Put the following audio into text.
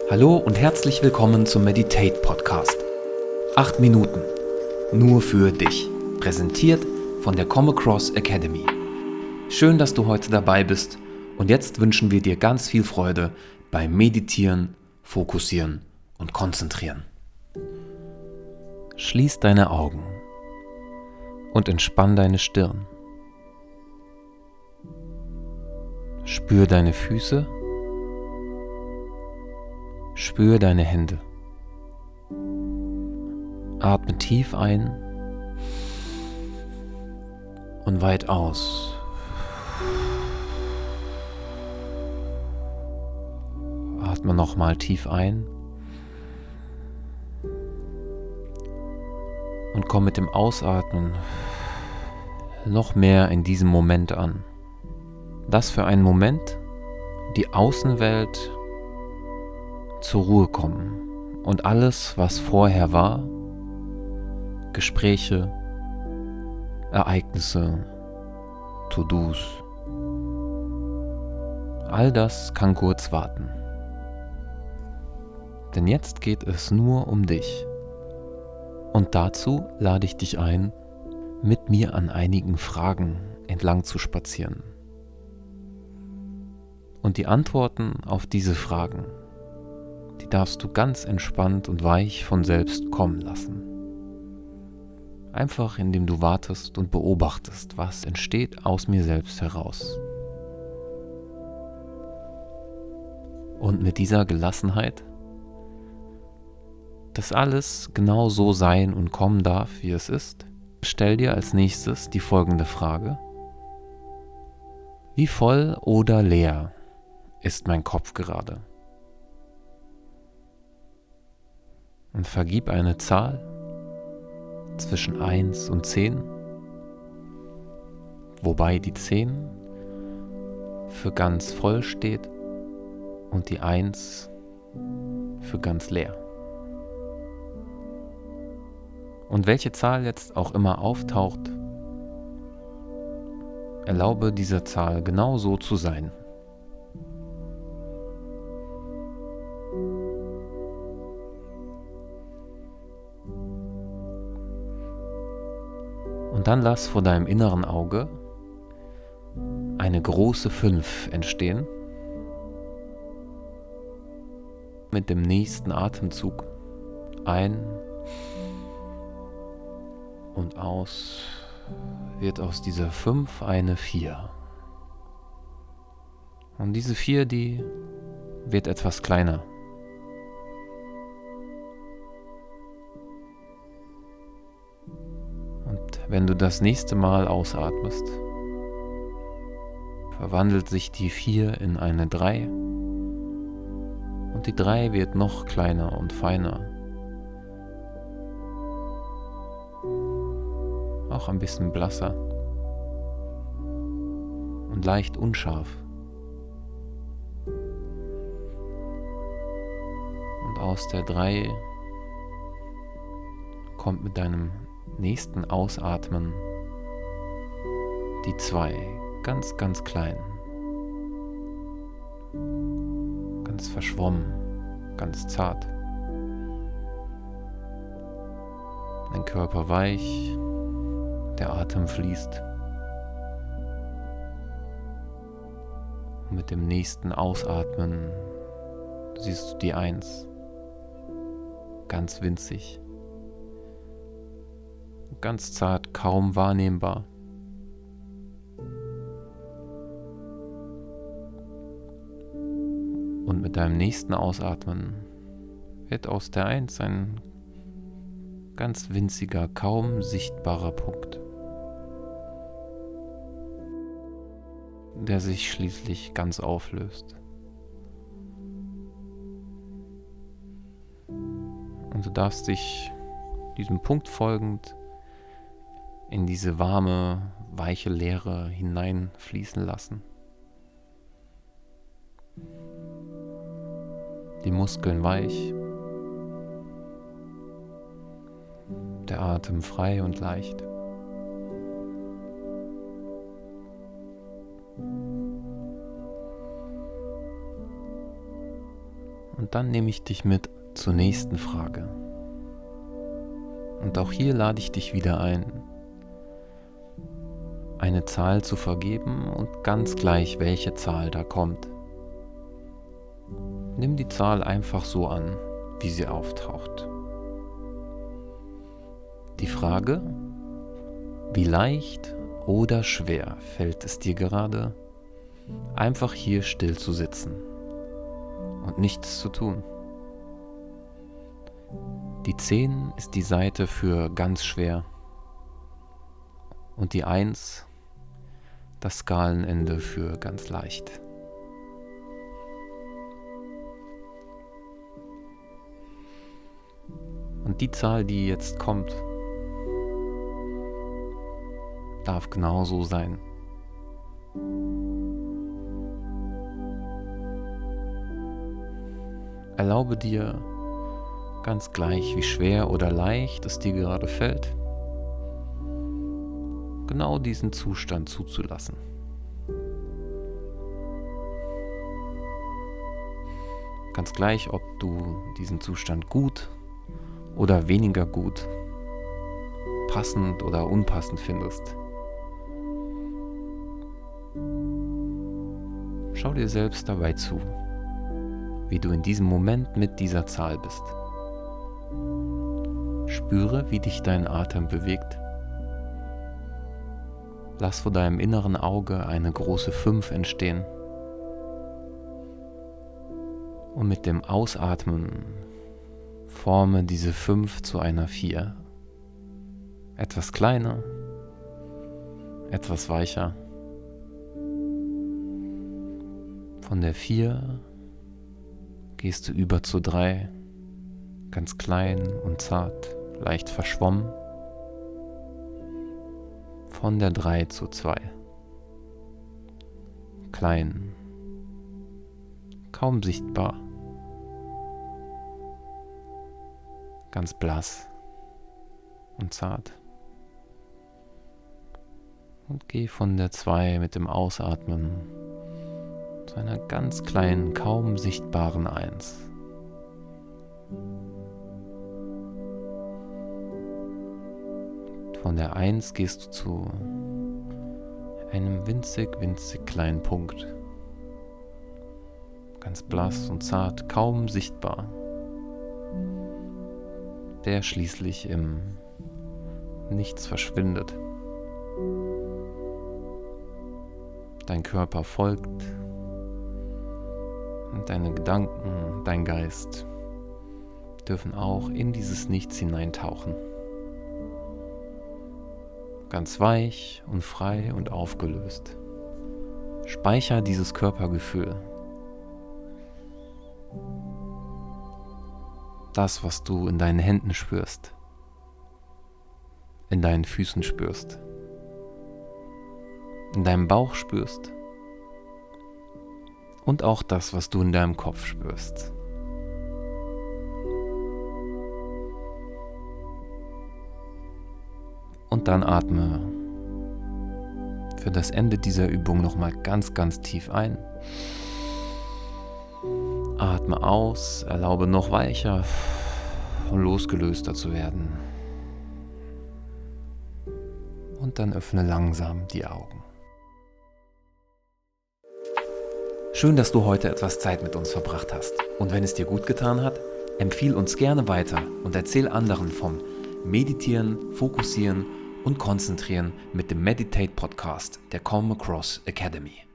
Hallo und herzlich willkommen zum Meditate Podcast. 8 Minuten, nur für dich. Präsentiert von der Come Across Academy. Schön, dass du heute dabei bist und jetzt wünschen wir dir ganz viel Freude beim Meditieren, Fokussieren und Konzentrieren. Schließ deine Augen und entspann deine Stirn. Spür deine Füße. Spür deine Hände. Atme tief ein und weit aus. Atme nochmal tief ein und komm mit dem Ausatmen noch mehr in diesem Moment an. Lass für einen Moment die Außenwelt zur Ruhe kommen und alles, was vorher war, Gespräche, Ereignisse, To-Dos, all das kann kurz warten. Denn jetzt geht es nur um dich. Und dazu lade ich dich ein, mit mir an einigen Fragen entlang zu spazieren. Und die Antworten auf diese Fragen, die darfst du ganz entspannt und weich von selbst kommen lassen. Einfach indem du wartest und beobachtest, was entsteht aus mir selbst heraus. Und mit dieser Gelassenheit, dass alles genau so sein und kommen darf, wie es ist, stell dir als nächstes die folgende Frage: Wie voll oder leer ist mein Kopf gerade? Und vergib eine Zahl zwischen 1 und 10, wobei die 10 für ganz voll steht und die 1 für ganz leer. Und welche Zahl jetzt auch immer auftaucht, erlaube dieser Zahl genau so zu sein. Und dann lass vor deinem inneren Auge eine große 5 entstehen. Mit dem nächsten Atemzug ein und aus wird aus dieser 5 eine 4. Und diese 4, die wird etwas kleiner. Und wenn du das nächste Mal ausatmest, verwandelt sich die 4 in eine 3 und die 3 wird noch kleiner und feiner. Auch ein bisschen blasser und leicht unscharf. Und aus der 3 kommt mit deinem nächsten Ausatmen die 2, ganz, ganz klein, ganz verschwommen, ganz zart. Dein Körper weich, der Atem fließt. Und mit dem nächsten Ausatmen siehst du die 1, ganz winzig, ganz zart, kaum wahrnehmbar. Und mit deinem nächsten Ausatmen wird aus der 1 ein ganz winziger, kaum sichtbarer Punkt, der sich schließlich ganz auflöst. Und du darfst dich diesem Punkt folgend in diese warme, weiche Leere hineinfließen lassen. Die Muskeln weich, der Atem frei und leicht. Und dann nehme ich dich mit zur nächsten Frage. Und auch hier lade ich dich wieder ein, eine Zahl zu vergeben und ganz gleich, welche Zahl da kommt. Nimm die Zahl einfach so an, wie sie auftaucht. Die Frage: Wie leicht oder schwer fällt es dir gerade, einfach hier still zu sitzen und nichts zu tun? Die 10 ist die Seite für ganz schwer und die 1 das Skalenende für ganz leicht. Und die Zahl, die jetzt kommt, darf genauso sein. Erlaube dir, ganz gleich wie schwer oder leicht es dir gerade fällt, genau diesen Zustand zuzulassen. Ganz gleich, ob du diesen Zustand gut oder weniger gut, passend oder unpassend findest. Schau dir selbst dabei zu, wie du in diesem Moment mit dieser Zahl bist. Spüre, wie dich dein Atem bewegt. Lass vor deinem inneren Auge eine große 5 entstehen. Und mit dem Ausatmen forme diese 5 zu einer 4. Etwas kleiner, etwas weicher. Von der 4 gehst du über zu 3, ganz klein und zart, leicht verschwommen. Von der 3 zu 2, klein, kaum sichtbar, ganz blass und zart. Und geh von der 2 mit dem Ausatmen zu einer ganz kleinen, kaum sichtbaren 1. Von der 1 gehst du zu einem winzig kleinen Punkt. Ganz blass und zart, kaum sichtbar. Der schließlich im Nichts verschwindet. Dein Körper folgt und deine Gedanken, dein Geist dürfen auch in dieses Nichts hineintauchen. Ganz weich und frei und aufgelöst. Speicher dieses Körpergefühl. Das, was du in deinen Händen spürst, in deinen Füßen spürst, in deinem Bauch spürst und auch das, was du in deinem Kopf spürst. Und dann atme für das Ende dieser Übung nochmal ganz tief ein. Atme aus, erlaube noch weicher und losgelöster zu werden. Und dann öffne langsam die Augen. Schön, dass du heute etwas Zeit mit uns verbracht hast. Und wenn es dir gut getan hat, empfiehl uns gerne weiter und erzähl anderen vom Meditieren, Fokussieren und Konzentrieren mit dem Meditate Podcast der Come Across Academy.